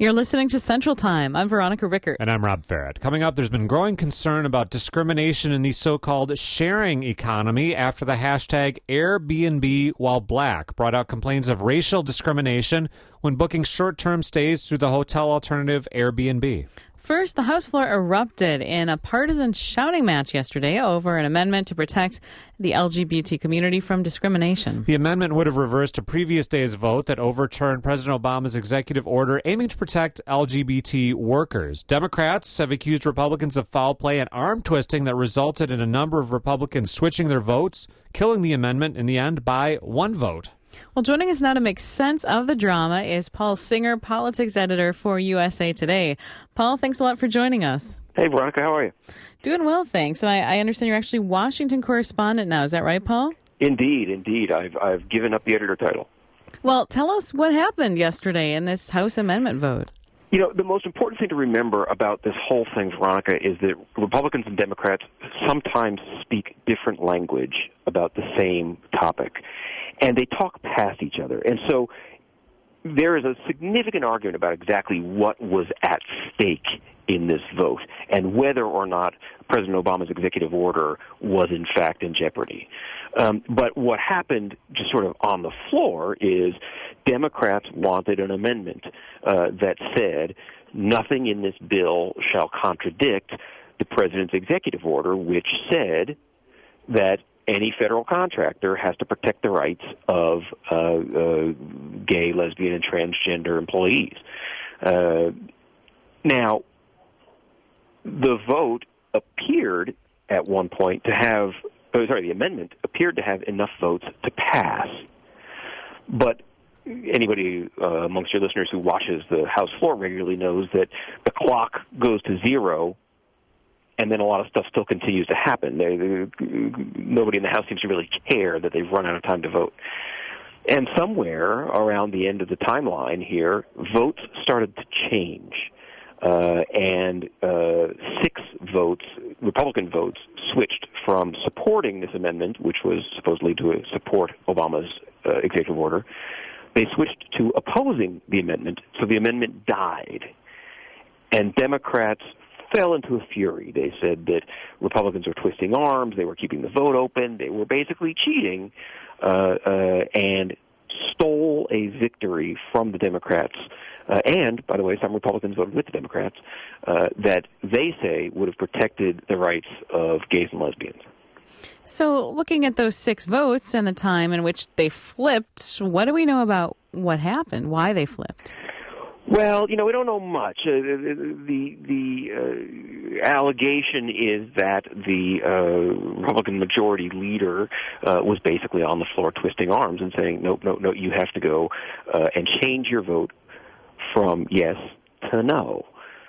You're listening to Central Time. I'm Veronica Rickert. And I'm Rob Farrett. Coming up, there's been growing concern about discrimination in the so-called sharing economy after the hashtag Airbnb while black brought out complaints of racial discrimination when booking short-term stays through the hotel alternative Airbnb. First, the House floor erupted in a partisan shouting match yesterday over an amendment to protect the LGBT community from discrimination. The amendment would have reversed a previous day's vote that overturned President Obama's executive order aiming to protect LGBT workers. Democrats have accused Republicans of foul play and arm twisting that resulted in a number of Republicans switching their votes, killing the amendment in the end by one vote. Well, joining us now to make sense of the drama is Paul Singer, politics editor for USA Today. Paul, thanks a lot for joining us. Hey, Veronica, how are you? Doing well, thanks. And I understand you're actually Washington correspondent now. Is that right, Paul? Indeed. I've given up the editor title. Well, tell us what happened yesterday in this House amendment vote. You know, the most important thing to remember about this whole thing, Veronica, is that Republicans and Democrats sometimes speak different language about the same topic. And they talk past each other. And so there is a significant argument about exactly what was at stake in this vote and whether or not President Obama's executive order was in fact in jeopardy. But what happened just sort of on the floor is Democrats wanted an amendment that said nothing in this bill shall contradict the president's executive order, which said that any federal contractor has to protect the rights of gay, lesbian, and transgender employees. Now, the vote appeared at one point to have, the amendment appeared to have enough votes to pass. But anybody amongst your listeners who watches the House floor regularly knows that the clock goes to zero, and then a lot of stuff still continues to happen. Nobody in the House seems to really care that they've run out of time to vote. And somewhere around the end of the timeline here, votes started to change. And 6 votes, Republican votes, switched from supporting this amendment, which was supposedly to support Obama's executive order. They switched to opposing the amendment, so the amendment died. And Democrats fell into a fury. They said that Republicans were twisting arms, they were keeping the vote open, they were basically cheating, and stole a victory from the Democrats. And, by the way, some Republicans voted with the Democrats, that they say would have protected the rights of gays and lesbians. So looking at those 6 votes and the time in which they flipped, what do we know about what happened, why they flipped? Well, we don't know much. The allegation is that the Republican majority leader was basically on the floor twisting arms and saying, no, you have to go and change your vote from yes to no.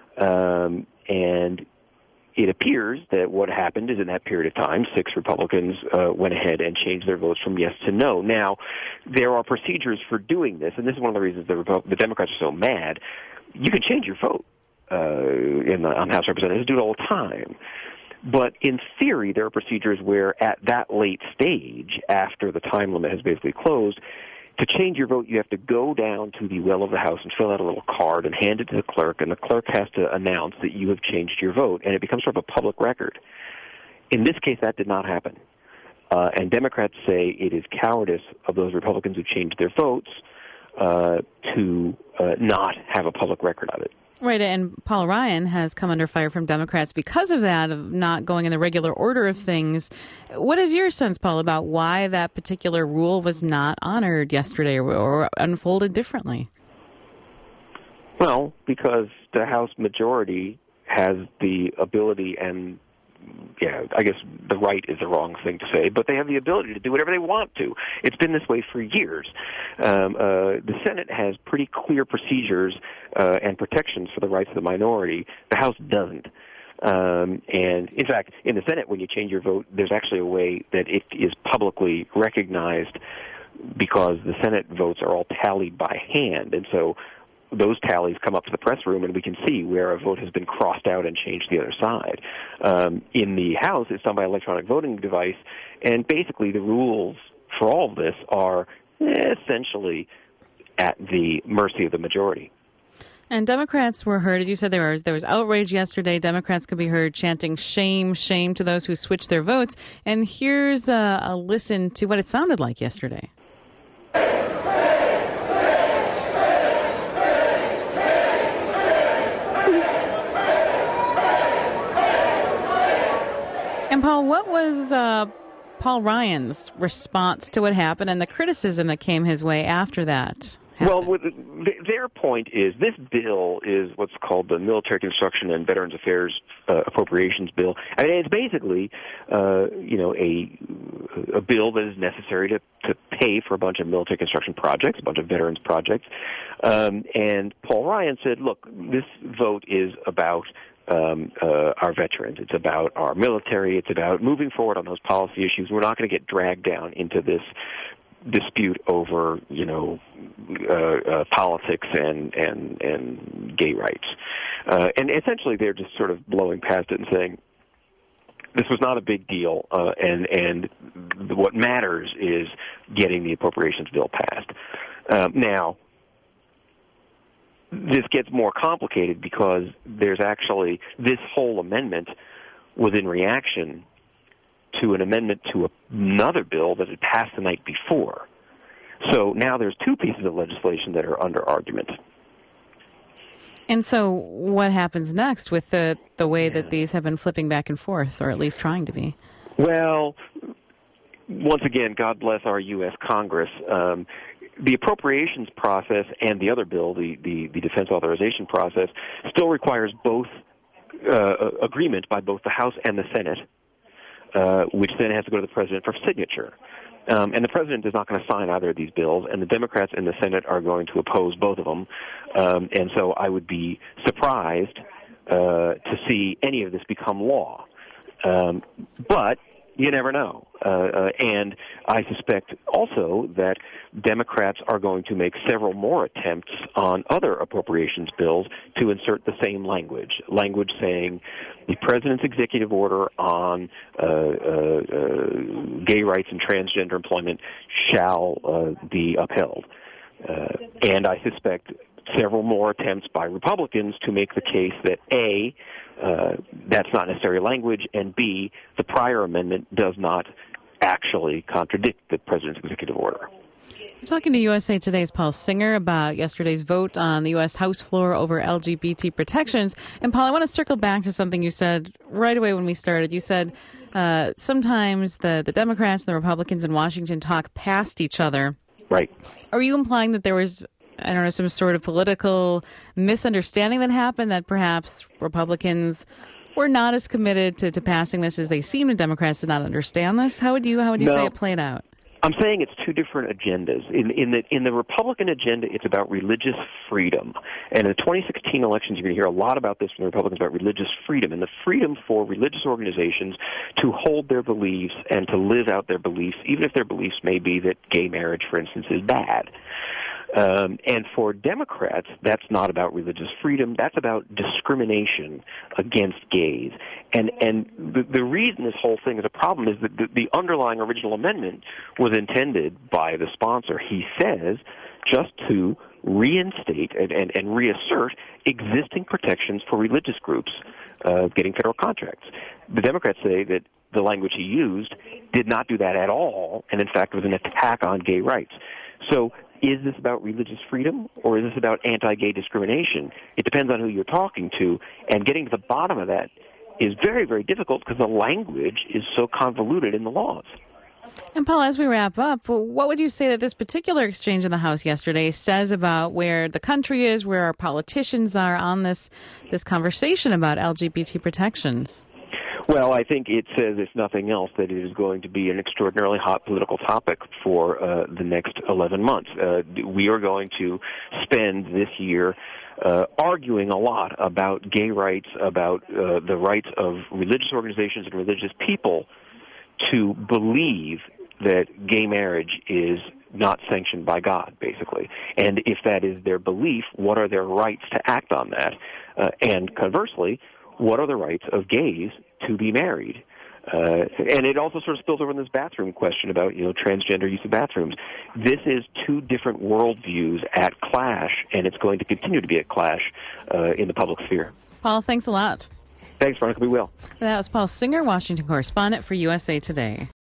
And it appears that what happened is in that period of time, 6 Republicans went ahead and changed their votes from yes to no. Now, there are procedures for doing this, and this is one of the reasons the Democrats are so mad. You can change your vote on House Representatives. Do it all the time. But in theory, there are procedures where at that late stage, after the time limit has basically closed, to change your vote, you have to go down to the well of the House and fill out a little card and hand it to the clerk, and the clerk has to announce that you have changed your vote, and it becomes sort of a public record. In this case, that did not happen. And Democrats say it is cowardice of those Republicans who changed their votes to not have a public record of it. Right, and Paul Ryan has come under fire from Democrats because of that, of not going in the regular order of things. What is your sense, Paul, about why that particular rule was not honored yesterday or unfolded differently? Well, because the House majority has the ability and I guess the right is the wrong thing to say, but they have the ability to do whatever they want to. It's been this way for years. The Senate has pretty clear procedures and protections for the rights of the minority. The House doesn't. And, in fact, in the Senate, when you change your vote, there's actually a way that it is publicly recognized because the Senate votes are all tallied by hand. And so those tallies come up to the press room, and we can see where a vote has been crossed out and changed to the other side. In the House, it's done by electronic voting device, and basically the rules for all of this are essentially at the mercy of the majority. And Democrats were heard, as you said, there was outrage yesterday. Democrats could be heard chanting shame, shame to those who switched their votes. And here's a listen to what it sounded like yesterday. And Paul, what was Paul Ryan's response to what happened and the criticism that came his way after that? Well, their point is this bill is what's called the Military Construction and Veterans Affairs Appropriations Bill. I mean, it's basically, a bill that is necessary to pay for a bunch of military construction projects, a bunch of veterans projects. And Paul Ryan said, look, this vote is about our veterans. It's about our military. It's about moving forward on those policy issues. We're not going to get dragged down into this dispute over, politics and gay rights. And essentially they're just sort of blowing past it and saying, this was not a big deal, and what matters is getting the appropriations bill passed. Now, this gets more complicated because there's actually, this whole amendment was in reaction to an amendment to another bill that had passed the night before. So now there's two pieces of legislation that are under argument. And so what happens next with the way that these have been flipping back and forth, or at least trying to be? Well, once again, God bless our U.S. Congress. The appropriations process and the other bill, the defense authorization process, still requires both agreement by both the House and the Senate, which then has to go to the president for signature. And the president is not going to sign either of these bills, and the Democrats in the Senate are going to oppose both of them. And so I would be surprised to see any of this become law. But you never know. And I suspect also that Democrats are going to make several more attempts on other appropriations bills to insert the same language saying the president's executive order on gay rights and transgender employment shall be upheld. And I suspect several more attempts by Republicans to make the case that A, that's not necessary language, and B, the prior amendment does not actually contradict the president's executive order. We're talking to USA Today's Paul Singer about yesterday's vote on the U.S. House floor over LGBT protections. And Paul, I want to circle back to something you said right away when we started. You said sometimes the Democrats and the Republicans in Washington talk past each other. Right. Are you implying that there was, I don't know, some sort of political misunderstanding that happened, that perhaps Republicans were not as committed to passing this as they seemed, and Democrats did not understand this? How would you say it played out? I'm saying it's two different agendas. In the Republican agenda, it's about religious freedom. And in the 2016 elections, you're going to hear a lot about this from the Republicans about religious freedom and the freedom for religious organizations to hold their beliefs and to live out their beliefs, even if their beliefs may be that gay marriage, for instance, is bad. And for Democrats, that's not about religious freedom. That's about discrimination against gays. And the reason this whole thing is a problem is that the underlying original amendment was intended by the sponsor, he says, just to reinstate and reassert existing protections for religious groups getting federal contracts. The Democrats say that the language he used did not do that at all, and in fact was an attack on gay rights. So is this about religious freedom, or is this about anti-gay discrimination? It depends on who you're talking to, and getting to the bottom of that is very, very difficult because the language is so convoluted in the laws. And Paul, as we wrap up, what would you say that this particular exchange in the House yesterday says about where the country is, where our politicians are on this conversation about LGBT protections? Well, I think it says, if nothing else, that it is going to be an extraordinarily hot political topic for the next 11 months. We are going to spend this year arguing a lot about gay rights, about the rights of religious organizations and religious people to believe that gay marriage is not sanctioned by God, basically. And if that is their belief, what are their rights to act on that? And conversely, what are the rights of gays to be married? And it also sort of spills over in this bathroom question about, transgender use of bathrooms. This is two different worldviews at clash, and it's going to continue to be at clash in the public sphere. Paul, thanks a lot. Thanks, Veronica. We will. That was Paul Singer, Washington correspondent for USA Today.